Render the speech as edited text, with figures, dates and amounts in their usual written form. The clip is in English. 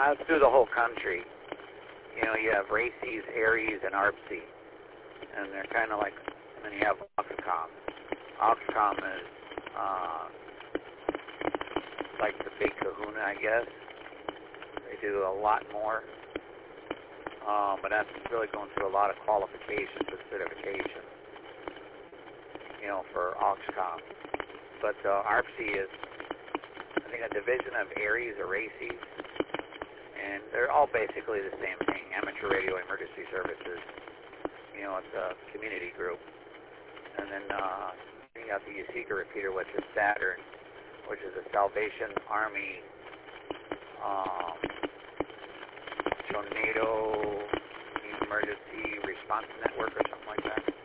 It's through the whole country. You know, you have RACES, ARES, and ARPC. And they're kind of like, and then you have Oxcom. Oxcom is like the big kahuna, I guess. They do a lot more. But that's really going through a lot of qualifications and certification, you know, for Oxcom. But ARPC is, I think, a division of ARES or RACES. And they're all basically the same thing, Amateur Radio Emergency Services. You know, it's a community group. And then you got the Yasiga repeater, which is Saturn, which is a Salvation Army tornado emergency response network or something like that.